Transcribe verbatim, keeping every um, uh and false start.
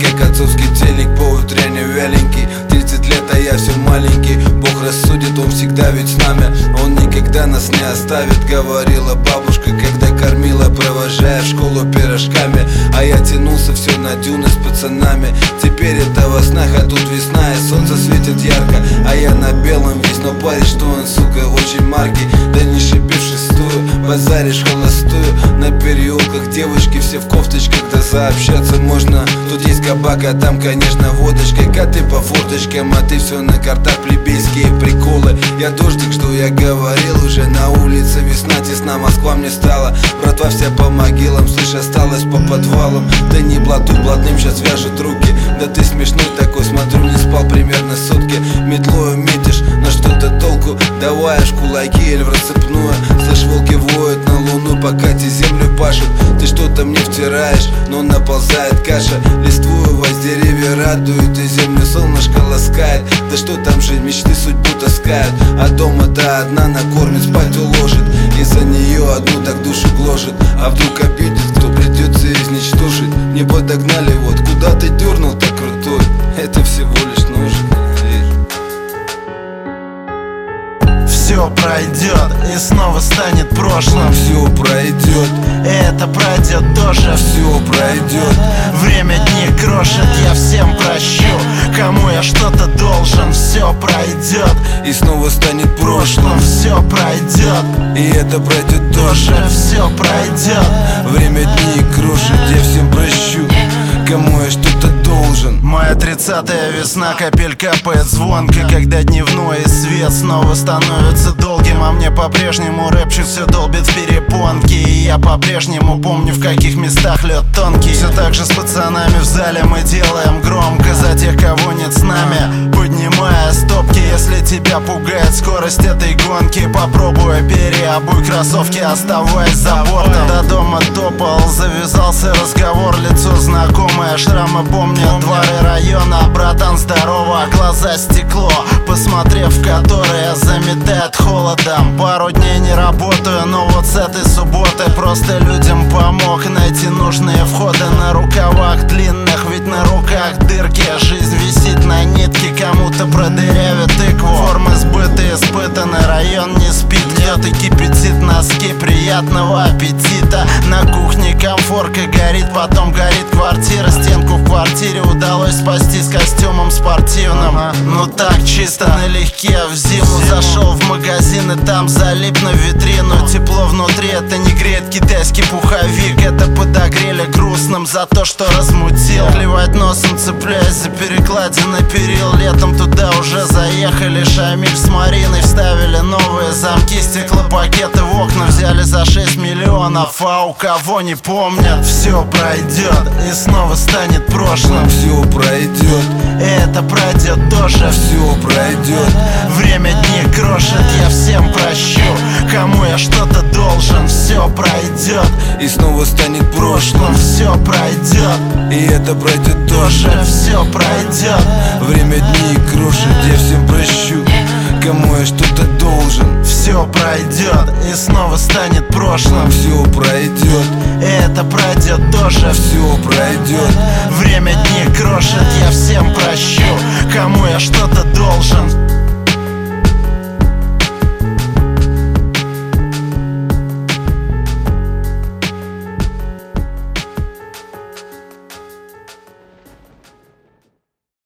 как отцовский телек, по утренне вяленький. Тридцать лет, а я все маленький. Бог рассудит, он всегда ведь с нами, он никогда нас не оставит, говорила бабушка, когда кормила, провожая в школу пирожками. А я тянулся все на дюны с пацанами. Теперь это во снах, а тут весна и солнце светит ярко, а я на белом весь, но парень, что он, сука, очень марки. Да не шиби в шестую, базаришь холостую. На переулках девочки все в кофточках, да сообщаться можно. Тут есть кабак, а там, конечно, водочка. Коты по форточкам, а ты все на картах, плебейские приколы. Я дождик, что я говорил, уже на улице весна, тесна, Москва мне стала. Братва вся по могилам, слышь, осталась по подвалам. Да не блату, блатным сейчас вяжут руки. Да ты смешной такой, смотрю, не спал примерно сутки. Метлою метишь, на что-то толку, давай аж кулаки или в рассыпную. Слышь, волки воют на луну, пока те землю пашут. Ты что-то мне втираешь, но наползает каша. Листвую вас деревья радуют, и землю солнышко ласкает. Да что там же, мечты судьбу таскают, а дома-то одна накормит, спать уложит. И за нее одну так душу гложет. А вдруг обидит, кто придется изничтожить. Не подогнали, вот куда ты дернул так крутой. Это всего лишь ножик. Все пройдет и снова станет прошлым. Все пройдет, это пройдет тоже. все пройдет. Время дни крошит, я всем прощу. Кому я что-то должен, все пройдет И снова станет прошлым. Все пройдет, и это пройдет тоже. Все пройдет, время дни крошит, я всем прощу. Кому я что-то должен. Моя тридцатая весна, капель капает звонко, когда дневной свет снова становится долгим. А мне по-прежнему рэпчик все долбит в перепонки. И я по-прежнему помню, в каких местах лед тонкий. Все так же с пацанами в зале мы делаем громко за тех, кого нет с нами, поднимая стопки. Если тебя пугает скорость этой гонки, попробуй переобуй кроссовки, оставаясь за бортом. До дома топал, завязался разговор, лицо знакомое, шрамы помнят дворы района. Братан, здорово, глаза стекло, посмотрев в которые заметает холодом. Пару дней не работаю, но вот с этой субботы просто людям помог найти нужные входы. На рукавах длинных, ведь на руках дырки. Жизнь висит на нитке, кому-то продырявит тыкву. Формы сбыты, испытаны, район не спит, льет и кипятит носки. Приятного аппетита. На кухне комфорка горит, потом горит квартира. Стенку в квартире удалось спасти с костюмом спортивным. Ну так чисто налегке в зиму зашел в магазин и там залип на витрину. Тепло внутри, это не греет китайский пуховик. Это подогрели грустным за то, что размутил. Клевать носом, цепляясь за перекладины перил. Летом туда уже заехали Шамиль с Мариной. Вставили новые замки, стеклопакеты в окна взяли за шесть миллионов. А у кого не помнят, все пройдет и снова станет прошлым. Все пройдет, это пройдет тоже. все пройдет. Время дни крошит, я всем прощу. Кому я что-то должен, все пройдет и снова станет прошлым. Все пройдет, и это пройдет тоже. Все пройдет, время дни крошит, я всем прощу. Кому я что-то должен. Все пройдет и снова станет прошлым. Все пройдет, это пройдет тоже. все пройдет. Время дни крошит, я всем прощу. Кому я что-то должен.